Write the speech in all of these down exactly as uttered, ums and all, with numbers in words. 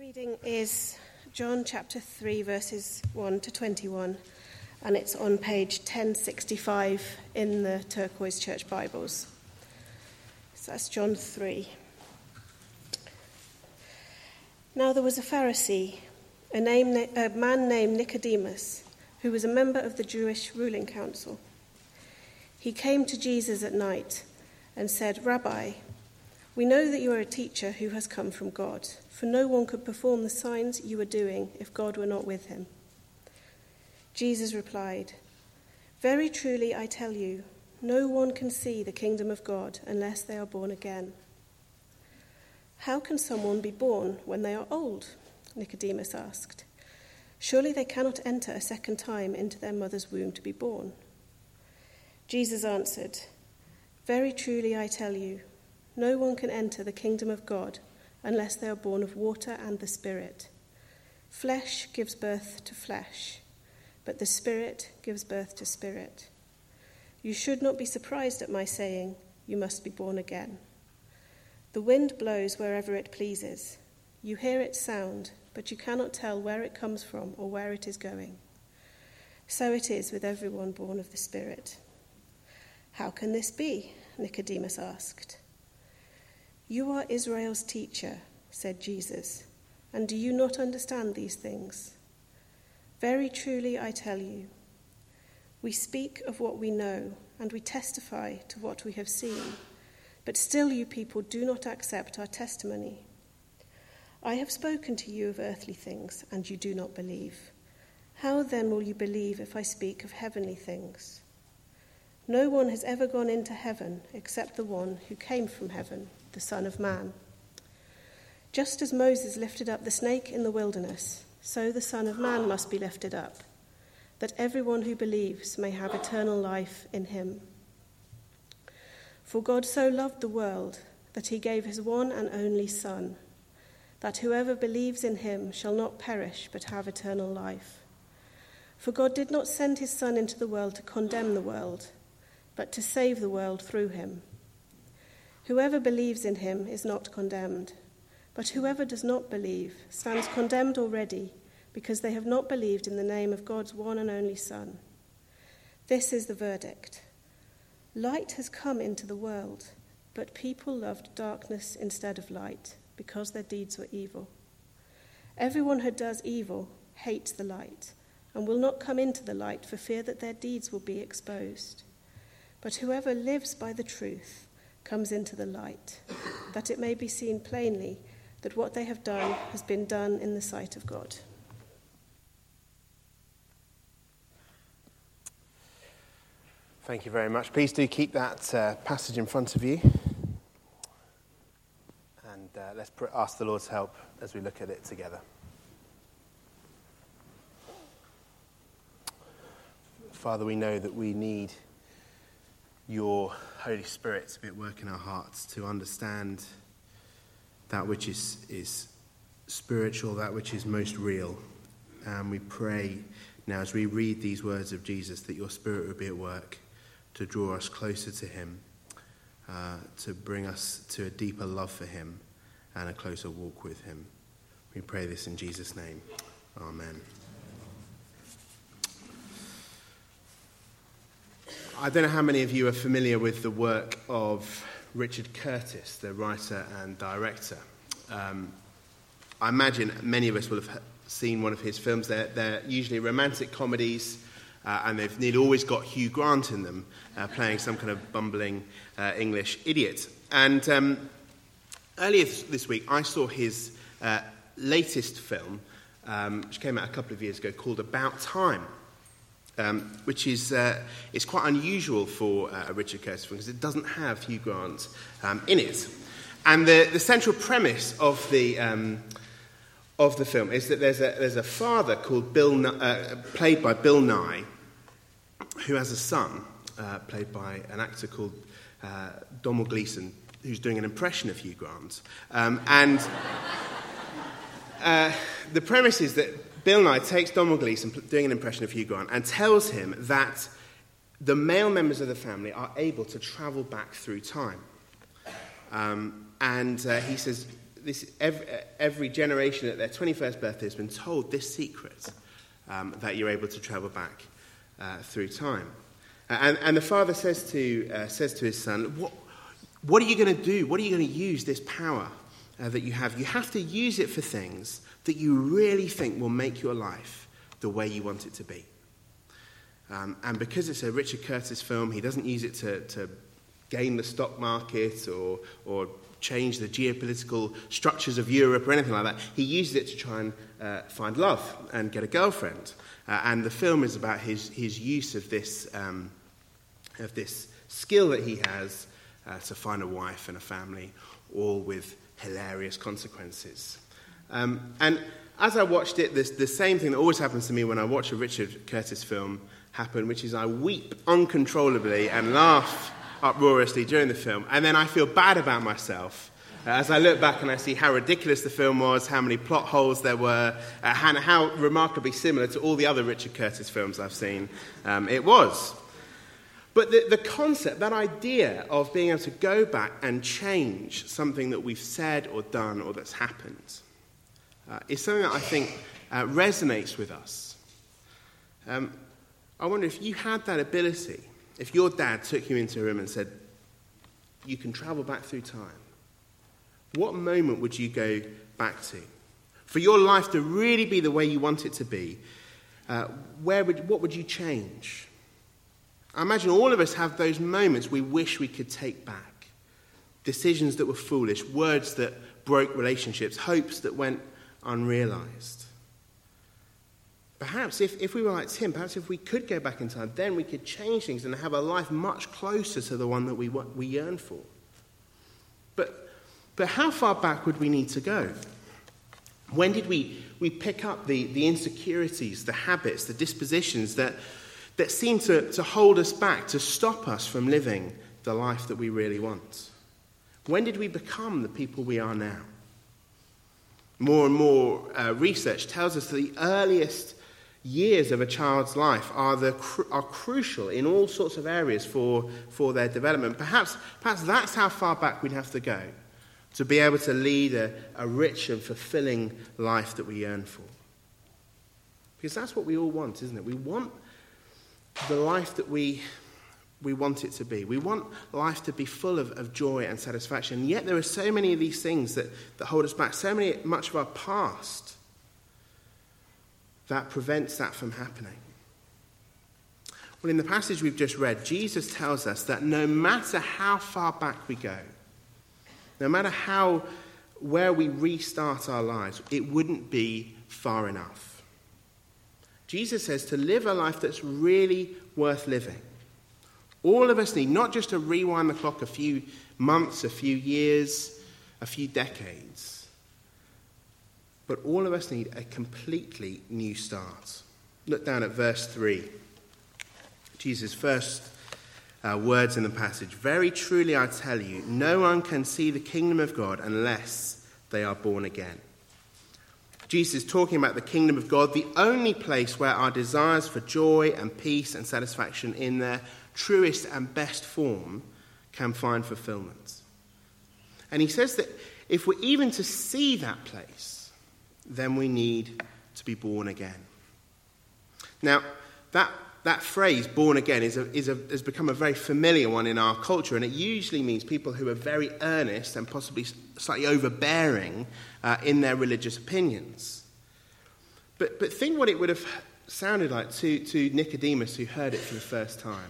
reading is John chapter three, verses one to twenty-one, and it's on page ten sixty-five in the Turquoise Church Bibles. So that's John three. Now there was a Pharisee, a, name, a man named Nicodemus, who was a member of the Jewish ruling council. He came to Jesus at night and said, "Rabbi, we know that you are a teacher who has come from God, for no one could perform the signs you are doing if God were not with him." Jesus replied, "Very truly I tell you, no one can see the kingdom of God unless they are born again." "How can someone be born when they are old?" Nicodemus asked. "Surely they cannot enter a second time into their mother's womb to be born." Jesus answered, "Very truly I tell you, no one can enter the kingdom of God unless they are born of water and the Spirit. Flesh gives birth to flesh, but the Spirit gives birth to spirit. You should not be surprised at my saying, 'You must be born again.' The wind blows wherever it pleases. You hear its sound, but you cannot tell where it comes from or where it is going. So it is with everyone born of the Spirit." "How can this be?" Nicodemus asked. "You are Israel's teacher," said Jesus, "and do you not understand these things? Very truly I tell you, we speak of what we know, and we testify to what we have seen, but still you people do not accept our testimony. I have spoken to you of earthly things, and you do not believe. How then will you believe if I speak of heavenly things? No one has ever gone into heaven except the one who came from heaven, the Son of Man. Just as Moses lifted up the snake in the wilderness, so the Son of Man must be lifted up, that everyone who believes may have eternal life in him. For God so loved the world that he gave his one and only Son, that whoever believes in him shall not perish but have eternal life. For God did not send his Son into the world to condemn the world, but to save the world through him. Whoever believes in him is not condemned, but whoever does not believe stands condemned already, because they have not believed in the name of God's one and only Son. This is the verdict. Light has come into the world, but people loved darkness instead of light, because their deeds were evil. Everyone who does evil hates the light, and will not come into the light for fear that their deeds will be exposed. But whoever lives by the truth comes into the light, that it may be seen plainly that what they have done has been done in the sight of God." Thank you very much. Please do keep that uh, passage in front of you. And uh, let's pr- ask the Lord's help as we look at it together. Father, we know that we need your Holy Spirit to be at work in our hearts, to understand that which is, is spiritual, that which is most real. And we pray now as we read these words of Jesus that your Spirit will be at work to draw us closer to him, uh, to bring us to a deeper love for him and a closer walk with him. We pray this in Jesus' name. Amen. I don't know how many of you are familiar with the work of Richard Curtis, the writer and director. Um, I imagine many of us will have seen one of his films. They're, they're usually romantic comedies, uh, and they've nearly always got Hugh Grant in them, uh, playing some kind of bumbling uh, English idiot. And um, earlier this week, I saw his uh, latest film, um, which came out a couple of years ago, called About Time. Um, which is uh, is quite unusual for uh, a Richard Curtis film because it doesn't have Hugh Grant um, in it. And the, the central premise of the um, of the film is that there's a there's a father called Bill, uh, played by Bill Nye, who has a son uh, played by an actor called uh, Domhnall Gleeson, who's doing an impression of Hugh Grant. Um, and uh, the premise is that Bill Nye takes Domhnall Gleeson doing an impression of Hugh Grant and tells him that the male members of the family are able to travel back through time. Um, and uh, he says, this every, every generation at their twenty-first birthday has been told this secret, um, that you're able to travel back uh, through time. And, and the father says to uh, says to his son, what, what are you going to do? What are you going to use this power uh, that you have? You have to use it for things that you really think will make your life the way you want it to be. Um, and because it's a Richard Curtis film, he doesn't use it to, to gain the stock market or or change the geopolitical structures of Europe or anything like that. He uses it to try and uh, find love and get a girlfriend. Uh, and the film is about his his use of this um, of this skill that he has uh, to find a wife and a family, all with hilarious consequences. Um, and as I watched it, this, the same thing that always happens to me when I watch a Richard Curtis film happen, which is I weep uncontrollably and laugh uproariously during the film, and then I feel bad about myself uh, as I look back and I see how ridiculous the film was, how many plot holes there were, uh, and how remarkably similar to all the other Richard Curtis films I've seen um, it was. But the, the concept, that idea of being able to go back and change something that we've said or done or that's happened uh, is something that I think uh, resonates with us. Um, I wonder if you had that ability. If your dad took you into a room and said, you can travel back through time, what moment would you go back to? For your life to really be the way you want it to be, uh, where would, what would you change? I imagine all of us have those moments we wish we could take back. Decisions that were foolish, words that broke relationships, hopes that went unrealized. Perhaps if, if we were like Tim, perhaps if we could go back in time, then we could change things and have a life much closer to the one that we we yearn for. But but how far back would we need to go? When did we, we pick up the, the insecurities, the habits, the dispositions that, that seem to, to hold us back, to stop us from living the life that we really want? When did we become the people we are now? More and more uh, research tells us that the earliest years of a child's life are the are crucial in all sorts of areas for, for their development. Perhaps, perhaps that's how far back we'd have to go to be able to lead a, a rich and fulfilling life that we yearn for. Because that's what we all want, isn't it? We want the life that we we want it to be. We want life to be full of, of joy and satisfaction. And yet there are so many of these things that, that hold us back, so many much of our past that prevents that from happening. Well, in the passage we've just read, Jesus tells us that no matter how far back we go, no matter how, where we restart our lives, it wouldn't be far enough. Jesus says to live a life that's really worth living, all of us need not just to rewind the clock a few months, a few years, a few decades, but all of us need a completely new start. Look down at verse three. Jesus' first uh, words in the passage. Very truly I tell you, no one can see the kingdom of God unless they are born again. Jesus is talking about the kingdom of God, the only place where our desires for joy and peace and satisfaction in their truest and best form can find fulfillment. And he says that if we're even to see that place, then we need to be born again. Now, that that phrase, born again, is a, is a, has become a very familiar one in our culture, and it usually means people who are very earnest and possibly slightly overbearing uh, in their religious opinions. But, but think what it would have sounded like to, to Nicodemus, who heard it for the first time.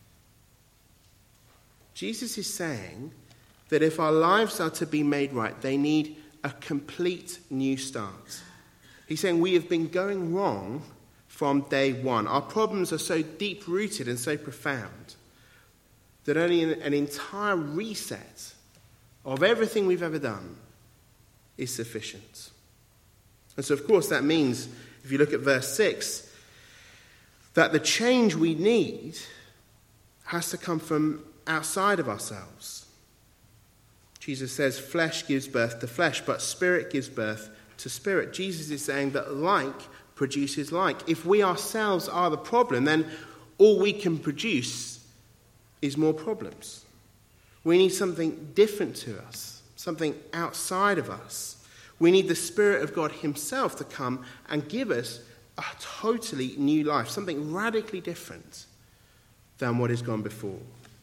Jesus is saying that if our lives are to be made right, they need a complete new start. He's saying we have been going wrong from day one. Our problems are so deep-rooted and so profound that only an entire reset of everything we've ever done is sufficient. And so, of course, that means, if you look at verse six, that the change we need has to come from outside of ourselves. Jesus says flesh gives birth to flesh, but spirit gives birth to spirit. Jesus is saying that like produces like. If we ourselves are the problem, then all we can produce is more problems. We need something different to us, something outside of us. We need the Spirit of God himself to come and give us a totally new life, something radically different than what has gone before.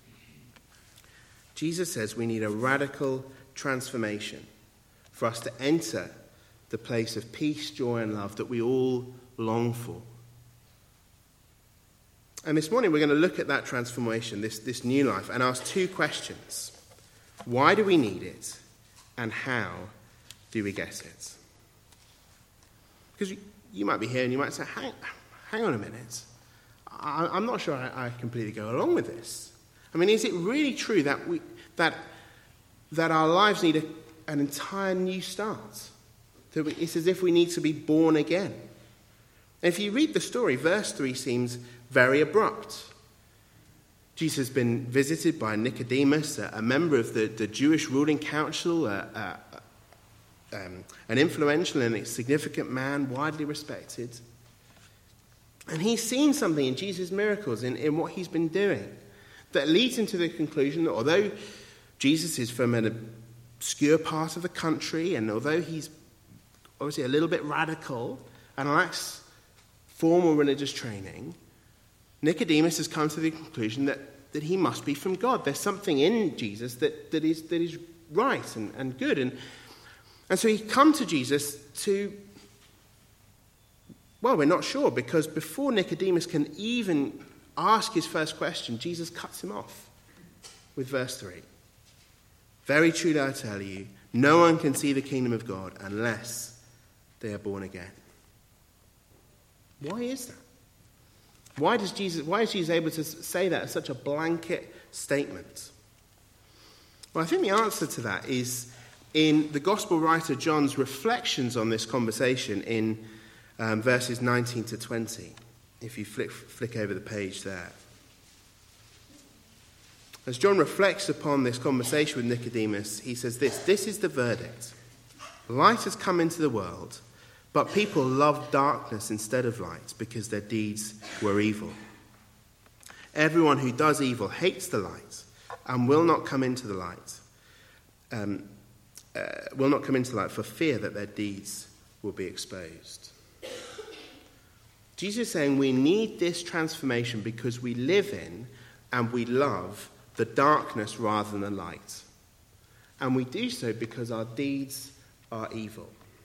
Jesus says we need a radical transformation for us to enter the place of peace, joy, and love that we all long for. And this morning we're going to look at that transformation, this, this new life, and ask two questions. Why do we need it? And how do we get it? Because you, you might be here and you might say, hang, hang on a minute. I, I'm not sure I, I completely go along with this. I mean, is it really true that we that that our lives need a, an entire new start? That we, it's as if we need to be born again. And if you read the story, verse three seems very abrupt. Jesus has been visited by Nicodemus, a, a member of the, the Jewish ruling council, a, a, um, an influential and significant man, widely respected. And he's seen something in Jesus' miracles, in, in what he's been doing, that leads him to the conclusion that although Jesus is from an obscure part of the country, and although he's obviously a little bit radical and lacks formal religious training, Nicodemus has come to the conclusion that, that he must be from God. There's something in Jesus that, that, is, that is right and, and good. And, and so he come to Jesus to, well, we're not sure, because before Nicodemus can even ask his first question, Jesus cuts him off with verse three. Very truly I tell you, no one can see the kingdom of God unless they are born again. Why is that? Why does Jesus, why is Jesus able to say that as such a blanket statement? Well, I think the answer to that is in the gospel writer John's reflections on this conversation in um, verses nineteen to twenty. If you flick, flick over the page there. As John reflects upon this conversation with Nicodemus, he says this: this is the verdict. Light has come into the world, but people loved darkness instead of light because their deeds were evil. Everyone who does evil hates the light and will not come into the light, um, uh, will not come into light for fear that their deeds will be exposed. Jesus is saying we need this transformation because we live in and we love the darkness rather than the light. And we do so because our deeds are evil.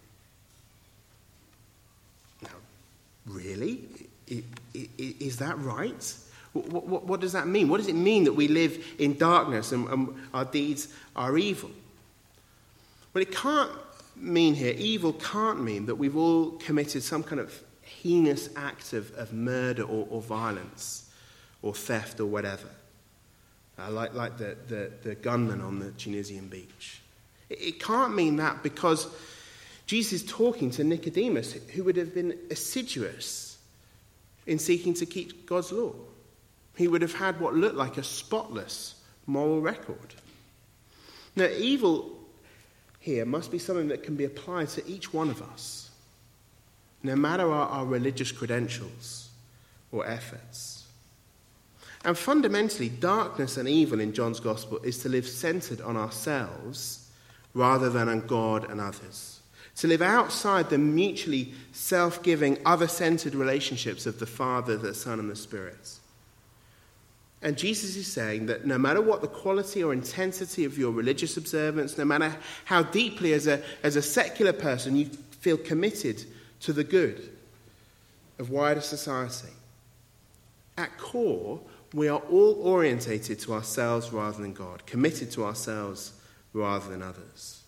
Now, really? Is that right? What, what, what does that mean? What does it mean that we live in darkness and, and our deeds are evil? Well, it can't mean here, evil can't mean that we've all committed some kind of heinous act of, of murder or, or violence or theft or whatever. Uh, like like the, the, the gunman on the Tunisian beach. It, it can't mean that because Jesus is talking to Nicodemus, who would have been assiduous in seeking to keep God's law. He would have had what looked like a spotless moral record. Now, evil here must be something that can be applied to each one of us, no matter our, our religious credentials or efforts. And fundamentally, darkness and evil in John's Gospel is to live centered on ourselves rather than on God and others. To live outside the mutually self-giving, other-centered relationships of the Father, the Son, and the Spirit. And Jesus is saying that no matter what the quality or intensity of your religious observance, no matter how deeply as a, as a secular person you feel committed to the good of wider society, at core, we are all orientated to ourselves rather than God, committed to ourselves rather than others.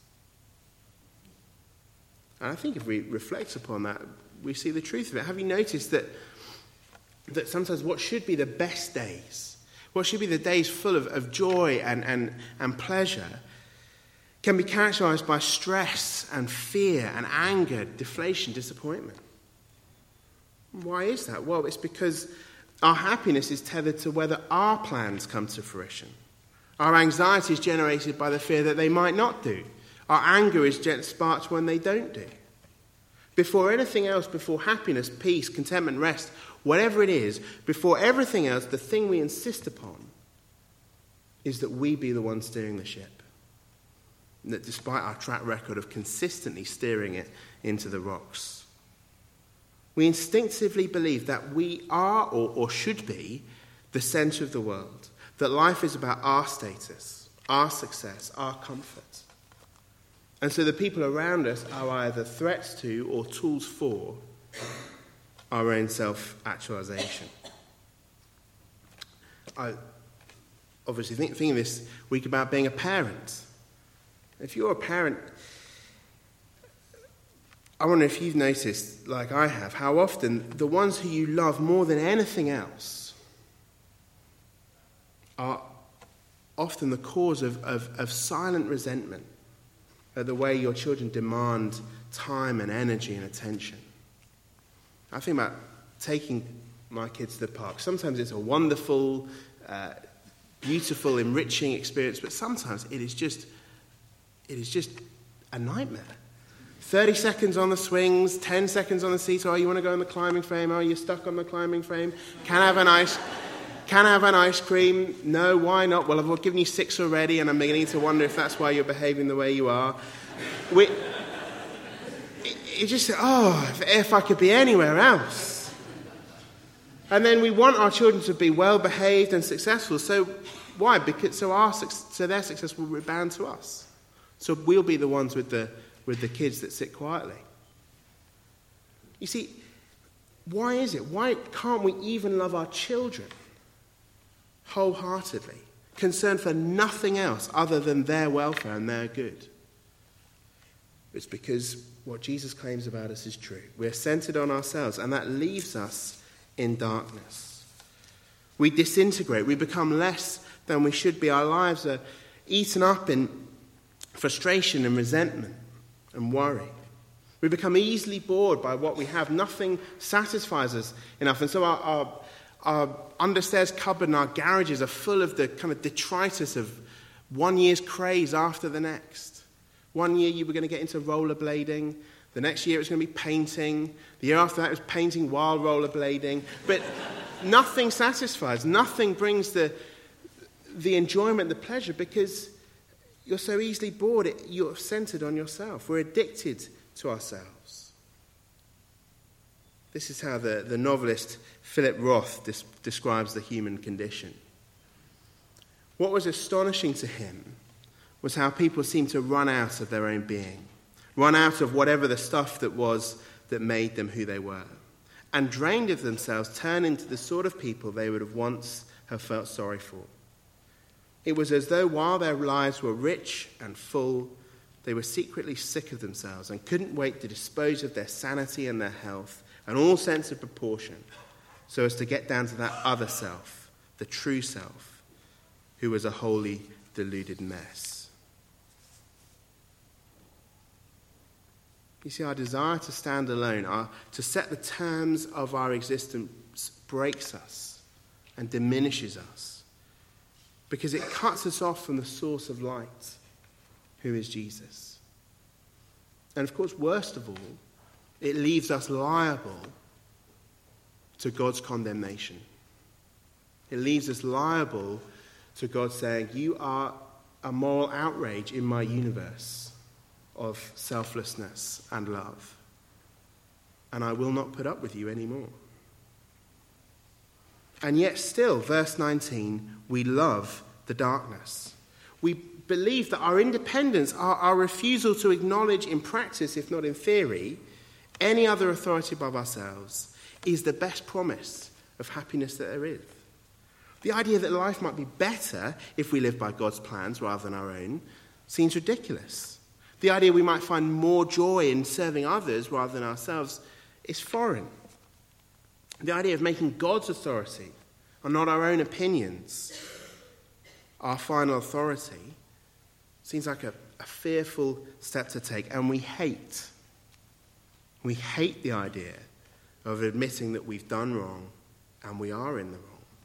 And I think if we reflect upon that, we see the truth of it. Have you noticed that, that sometimes what should be the best days, what should be the days full of, of joy and, and, and pleasure, can be characterized by stress and fear and anger, deflation, disappointment? Why is that? Well, it's because our happiness is tethered to whether our plans come to fruition. Our anxiety is generated by the fear that they might not do. Our anger is sparked when they don't do. Before anything else, before happiness, peace, contentment, rest, whatever it is, before everything else, the thing we insist upon is that we be the one steering the ship. despite our track record of consistently steering it into the rocks. We instinctively believe that we are or, or should be the centre of the world, that life is about our status, our success, our comfort. And so the people around us are either threats to or tools for our own self-actualization. I obviously think, thinking this week about being a parent. If you're a parent, I wonder if you've noticed, like I have, how often the ones who you love more than anything else are often the cause of, of, of silent resentment at the way your children demand time and energy and attention. I think about taking my kids to the park. Sometimes it's a wonderful, uh, beautiful, enriching experience, but sometimes it is just, it is just a nightmare. thirty seconds on the swings, ten seconds on the seesaw. Oh, you want to go on the climbing frame? Oh, you're stuck on the climbing frame. Can I have an ice? Can I have an ice cream? No, why not? Well, I've given you six already, and I'm beginning to wonder if that's why you're behaving the way you are. We, you just say, oh, if, if I could be anywhere else. And then we want our children to be well-behaved and successful. So why? Because so our so their success will rebound to us. So we'll be the ones with the with the kids that sit quietly. You see, why is it? Why can't we even love our children wholeheartedly, concerned for nothing else other than their welfare and their good? It's because what Jesus claims about us is true. We're centered on ourselves, and that leaves us in darkness. We disintegrate. We become less than we should be. Our lives are eaten up in frustration and resentment and worry. We become easily bored by what we have. Nothing satisfies us enough. And so our, our, our understairs cupboard and our garages are full of the kind of detritus of one year's craze after the next. One year you were going to get into rollerblading. The next year it was going to be painting. The year after that it was painting while rollerblading. But nothing satisfies. Nothing brings the, the enjoyment, the pleasure, because you're so easily bored. You're centered on yourself. We're addicted to ourselves. This is how the, the novelist Philip Roth des- describes the human condition. What was astonishing to him was how people seemed to run out of their own being, run out of whatever the stuff that was that made them who they were, and drained of themselves, turn into the sort of people they would have once have felt sorry for. It was as though while their lives were rich and full, they were secretly sick of themselves and couldn't wait to dispose of their sanity and their health and all sense of proportion so as to get down to that other self, the true self, who was a wholly deluded mess. You see, our desire to stand alone, our, to set the terms of our existence, breaks us and diminishes us because it cuts us off from the source of light, who is Jesus. And of course, worst of all, it leaves us liable to God's condemnation. It leaves us liable to God saying, you are a moral outrage in my universe of selflessness and love, and I will not put up with you anymore. And yet still, verse nineteen, we love the darkness. We believe that our independence, our, our refusal to acknowledge in practice, if not in theory, any other authority above ourselves, is the best promise of happiness that there is. The idea that life might be better if we live by God's plans rather than our own seems ridiculous. The idea we might find more joy in serving others rather than ourselves is foreign. The idea of making God's authority, and not our own opinions, our final authority, seems like a, a fearful step to take. And we hate, we hate the idea of admitting that we've done wrong and we are in the wrong.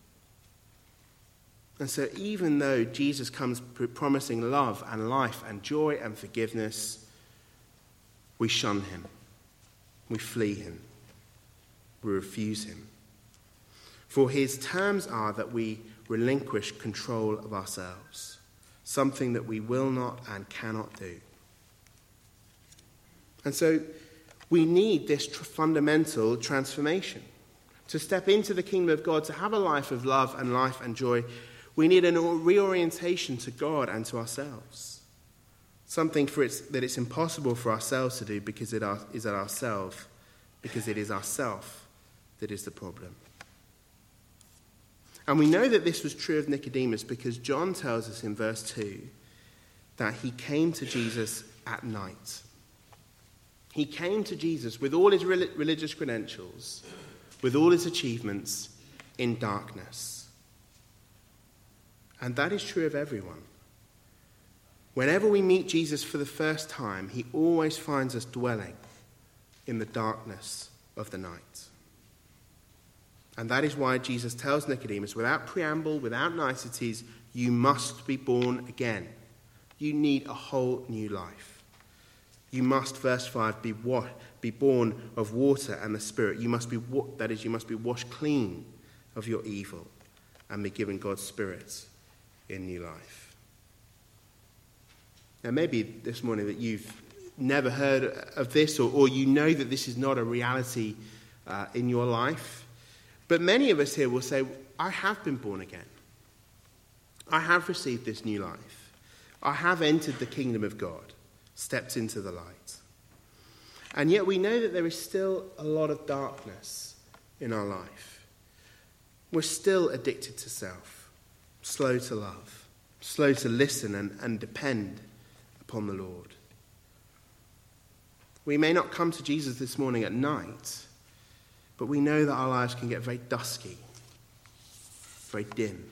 And so even though Jesus comes promising love and life and joy and forgiveness, we shun him. We flee him. We refuse him. For his terms are that we relinquish control of ourselves, something that we will not and cannot do. And so we need this tr- fundamental transformation. To step into the kingdom of God, to have a life of love and life and joy, we need a reorientation to God and to ourselves. Something for it's, that it's impossible for ourselves to do because it are, is at ourselves, because it is ourself that is the problem. And we know that this was true of Nicodemus because John tells us in verse two that he came to Jesus at night. He came to Jesus with all his religious credentials, with all his achievements, in darkness. And that is true of everyone. Whenever we meet Jesus for the first time, he always finds us dwelling in the darkness of the night. And that is why Jesus tells Nicodemus, without preamble, without niceties, you must be born again. You need a whole new life. You must, verse five, be wa- be born of water and the Spirit. You must be, wa- that is, you must be washed clean of your evil and be given God's Spirit in new life. Now, maybe this morning that you've never heard of this, or, or you know that this is not a reality uh, in your life. But many of us here will say, I have been born again. I have received this new life. I have entered the kingdom of God, stepped into the light. And yet we know that there is still a lot of darkness in our life. We're still addicted to self, slow to love, slow to listen and, and depend upon the Lord. We may not come to Jesus this morning at night, but we know that our lives can get very dusky, very dim.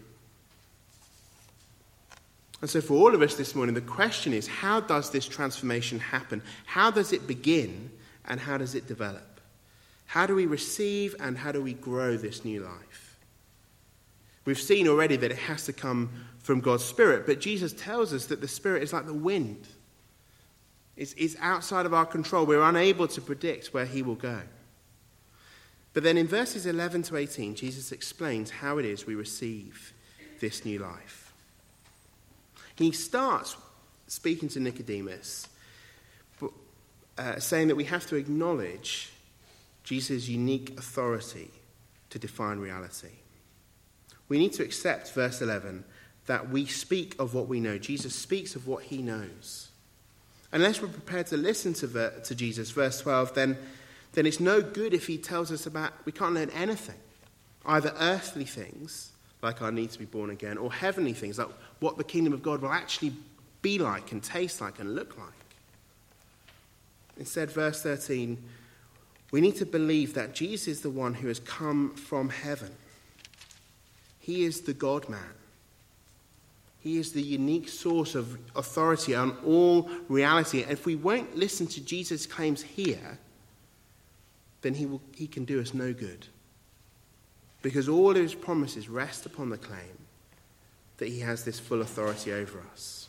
And so for all of us this morning, the question is, how does this transformation happen? How does it begin and how does it develop? How do we receive and how do we grow this new life? We've seen already that it has to come from God's Spirit, but Jesus tells us that the Spirit is like the wind. It's, it's outside of our control. We're unable to predict where he will go. But then in verses eleven to eighteen, Jesus explains how it is we receive this new life. He starts speaking to Nicodemus, but, uh, saying that we have to acknowledge Jesus' unique authority to define reality. We need to accept, verse eleven, that we speak of what we know. Jesus speaks of what he knows. Unless we're prepared to listen to, ver- to Jesus, verse twelve, then, then it's no good if he tells us about, we can't learn anything. Either earthly things, like our need to be born again, or heavenly things, like what the kingdom of God will actually be like and taste like and look like. Instead, verse thirteen, we need to believe that Jesus is the one who has come from heaven. He is the God-man. He is the unique source of authority on all reality. And if we won't listen to Jesus' claims here, then he will, he can do us no good. Because all of his promises rest upon the claim that he has this full authority over us.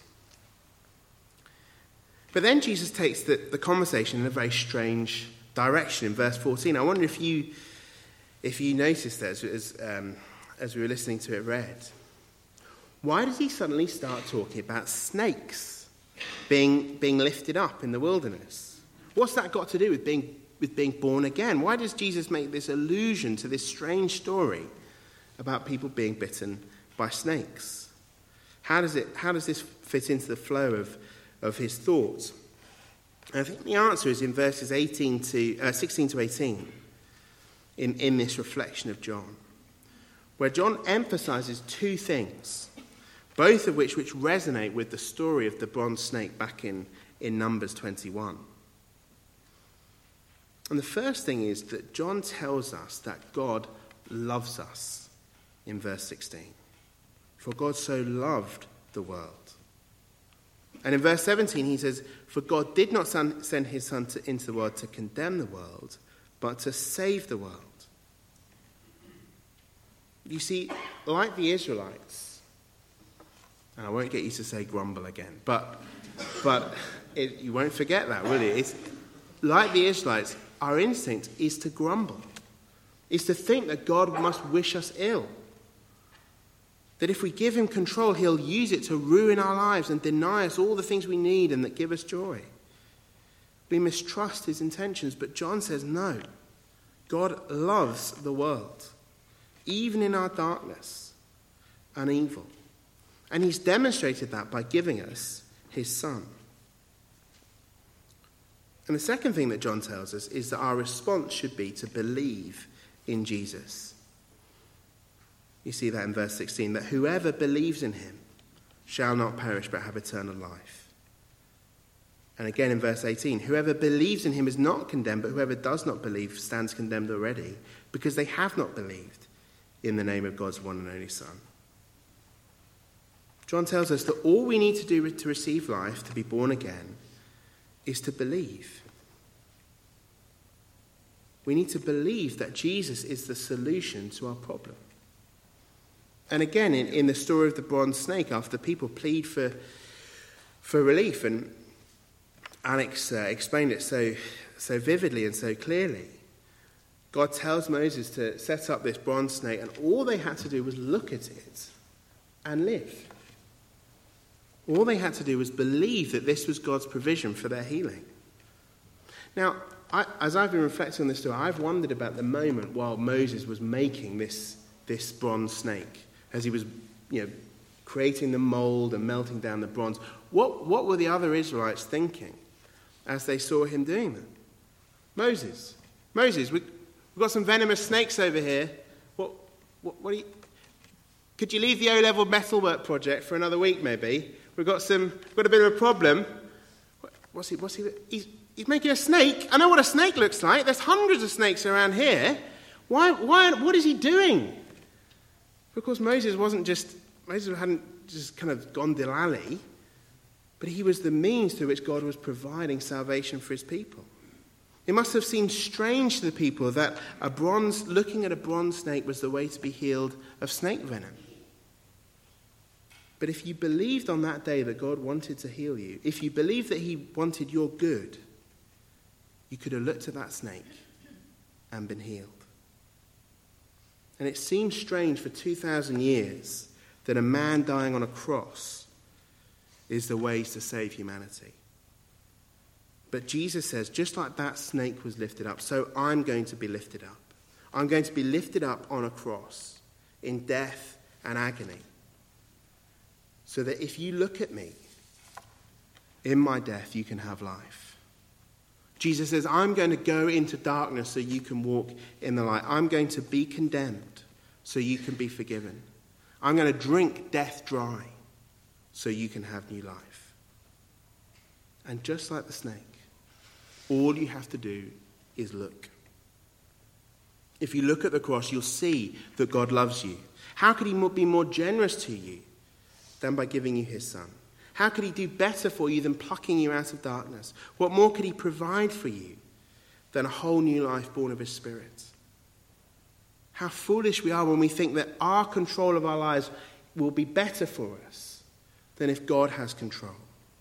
But then Jesus takes the, the conversation in a very strange direction in verse fourteen. I wonder if you if you noticed that as, um, as we were listening to it read. Why does he suddenly start talking about snakes being, being lifted up in the wilderness? What's that got to do with being, with being born again? Why does Jesus make this allusion to this strange story about people being bitten by snakes? How does it? How does this fit into the flow of, of his thoughts? And I think the answer is in verses eighteen to uh, sixteen to eighteen, in, in this reflection of John, where John emphasizes two things, both of which which resonate with the story of the bronze snake back in, in Numbers twenty-one. And the first thing is that John tells us that God loves us in verse sixteen. For God so loved the world. And in verse seventeen he says, for God did not send his Son to, into the world to condemn the world, but to save the world. You see, like the Israelites, and I won't get you to say grumble again, but but it, you won't forget that, will you? It's, like the Israelites, our instinct is to grumble, is to think that God must wish us ill. That if we give him control, he'll use it to ruin our lives and deny us all the things we need and that give us joy. We mistrust his intentions, but John says no. God loves the world, even in our darkness and evil. And he's demonstrated that by giving us his Son. And the second thing that John tells us is that our response should be to believe in Jesus. You see that in verse sixteen, that whoever believes in him shall not perish but have eternal life. And again in verse eighteen, whoever believes in him is not condemned, but whoever does not believe stands condemned already, because they have not believed in the name of God's one and only Son. John tells us that all we need to do to receive life, to be born again, is to believe. We need to believe that Jesus is the solution to our problem. And again, in, in the story of the bronze snake, after people plead for, for relief, and Alex uh, explained it so, so vividly and so clearly, God tells Moses to set up this bronze snake, and all they had to do was look at it and live. All they had to do was believe that this was God's provision for their healing. Now, I, as I've been reflecting on this story, I've wondered about the moment while Moses was making this, this bronze snake, as he was, you know, creating the mold and melting down the bronze. What, what were the other Israelites thinking as they saw him doing that? Moses, Moses, we, we've got some venomous snakes over here. What, what, what are you, could you leave the O-level metalwork project for another week, maybe? We've got some, we've got a bit of a problem. What's he, what's he, he's, he's making a snake. I know what a snake looks like. There's hundreds of snakes around here. Why, why, what is he doing? Of course, Moses wasn't just, Moses hadn't just kind of gone dilally, but he was the means through which God was providing salvation for his people. It must have seemed strange to the people that a bronze, looking at a bronze snake was the way to be healed of snake venom. But if you believed on that day that God wanted to heal you, if you believed that he wanted your good, you could have looked at that snake and been healed. And it seems strange for two thousand years that a man dying on a cross is the way to save humanity. But Jesus says, just like that snake was lifted up, so I'm going to be lifted up. I'm going to be lifted up on a cross in death and agony. So that if you look at me, in my death, you can have life. Jesus says, I'm going to go into darkness so you can walk in the light. I'm going to be condemned so you can be forgiven. I'm going to drink death dry so you can have new life. And just like the snake, all you have to do is look. If you look at the cross, you'll see that God loves you. How could he be more generous to you than by giving you his Son? How could he do better for you than plucking you out of darkness? What more could he provide for you than a whole new life born of his Spirit? How foolish we are when we think that our control of our lives will be better for us than if God has control.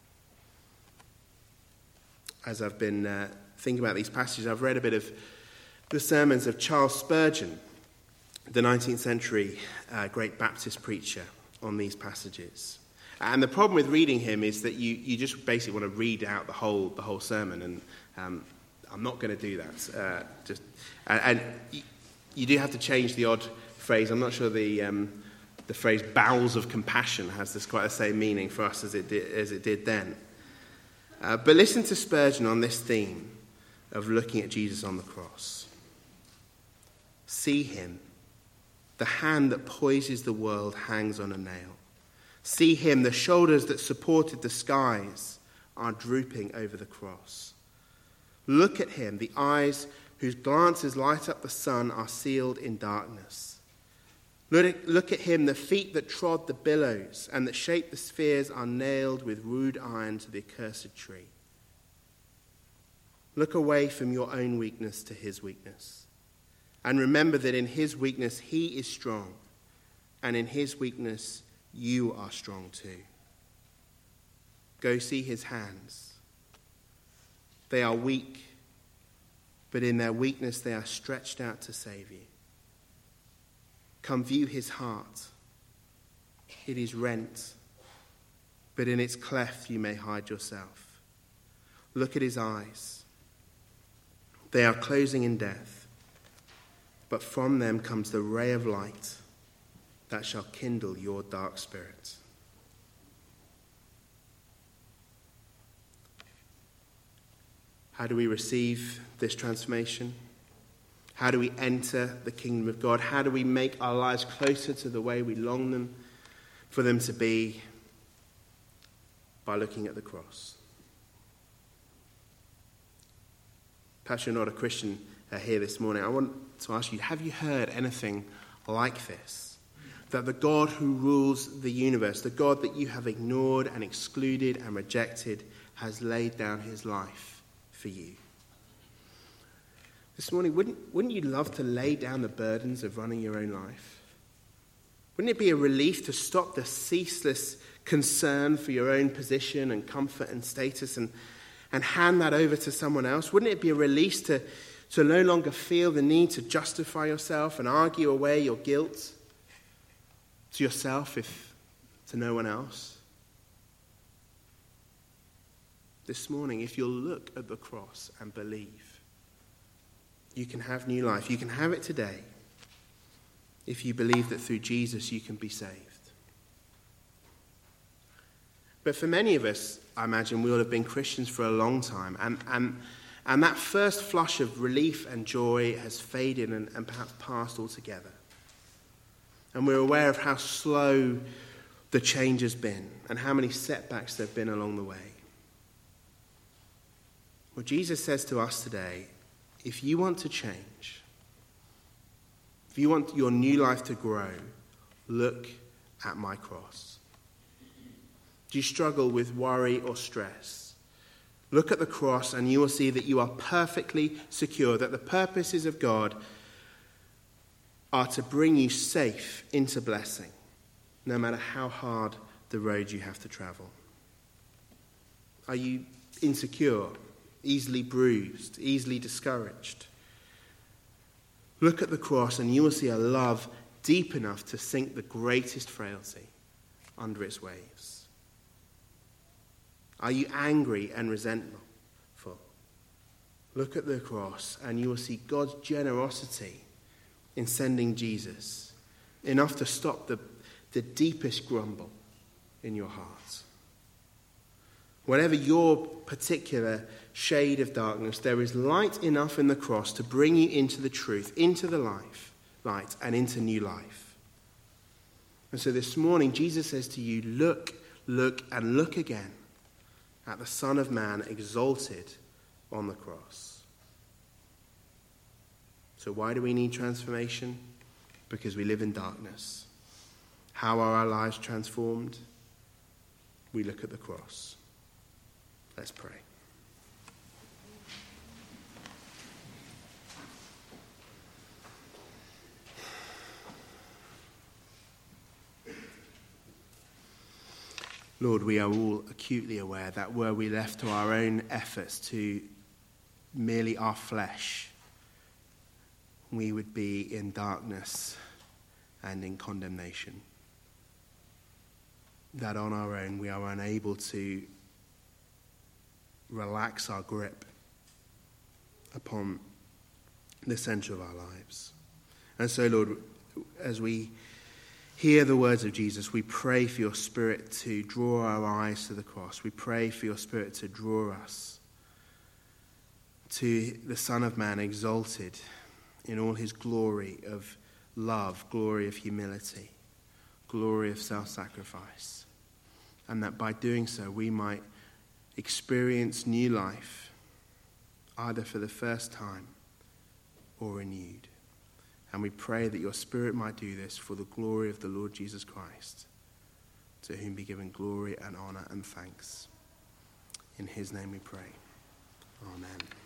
As I've been uh, thinking about these passages, I've read a bit of the sermons of Charles Spurgeon, the nineteenth century uh, great Baptist preacher, on these passages. And the problem with reading him is that you, you just basically want to read out the whole the whole sermon, and um, I'm not going to do that. Uh, just and, and you, you do have to change the odd phrase. I'm not sure the um, the phrase "bowels of compassion" has this quite the same meaning for us as it did, as it did then. Uh, but listen to Spurgeon on this theme of looking at Jesus on the cross. See him. The hand that poises the world hangs on a nail. See him, the shoulders that supported the skies are drooping over the cross. Look at him, the eyes whose glances light up the sun are sealed in darkness. Look at, look at him, the feet that trod the billows and that shaped the spheres are nailed with rude iron to the accursed tree. Look away from your own weakness to his weakness. And remember that in his weakness he is strong, and in his weakness you are strong too. Go see his hands. They are weak, but in their weakness they are stretched out to save you. Come view his heart. It is rent, but in its cleft you may hide yourself. Look at his eyes. They are closing in death, but from them comes the ray of light that shall kindle your dark spirit. How do we receive this transformation? How do we enter the kingdom of God? How do we make our lives closer to the way we long them for them to be? By looking at the cross. Perhaps you're not a Christian uh, here this morning. I want to ask you, have you heard anything like this? That the God who rules the universe, the God that you have ignored and excluded and rejected, has laid down his life for you. This morning, wouldn't, wouldn't you love to lay down the burdens of running your own life? Wouldn't it be a relief to stop the ceaseless concern for your own position and comfort and status and, and hand that over to someone else? Wouldn't it be a release to, to no longer feel the need to justify yourself and argue away your guilt to yourself, if to no one else? This morning, if you'll look at the cross and believe, you can have new life. You can have it today if you believe that through Jesus you can be saved. But for many of us, I imagine, we will have been Christians for a long time, and, and, and that first flush of relief and joy has faded and, and perhaps passed altogether. And we're aware of how slow the change has been and how many setbacks there have been along the way. Well, Jesus says to us today, if you want to change, if you want your new life to grow, look at my cross. Do you struggle with worry or stress? Look at the cross and you will see that you are perfectly secure, that the purposes of God are to bring you safe into blessing, no matter how hard the road you have to travel. Are you insecure, easily bruised, easily discouraged? Look at the cross and you will see a love deep enough to sink the greatest frailty under its waves. Are you angry and resentful? Look at the cross and you will see God's generosity in sending Jesus, enough to stop the, the deepest grumble in your heart. Whatever your particular shade of darkness, there is light enough in the cross to bring you into the truth, into the life, light, and into new life. And so this morning, Jesus says to you, look, look, and look again at the Son of Man exalted on the cross. So why do we need transformation? Because we live in darkness. How are our lives transformed? We look at the cross. Let's pray. Lord, we are all acutely aware that were we left to our own efforts, to merely our flesh, we would be in darkness and in condemnation. That on our own we are unable to relax our grip upon the center of our lives. And so, Lord, as we hear the words of Jesus, we pray for your Spirit to draw our eyes to the cross. We pray for your Spirit to draw us to the Son of Man exalted in all his glory of love, glory of humility, glory of self-sacrifice. And that by doing so we might experience new life, either for the first time or renewed. And we pray that your Spirit might do this for the glory of the Lord Jesus Christ, to whom be given glory and honor and thanks. In his name we pray. Amen.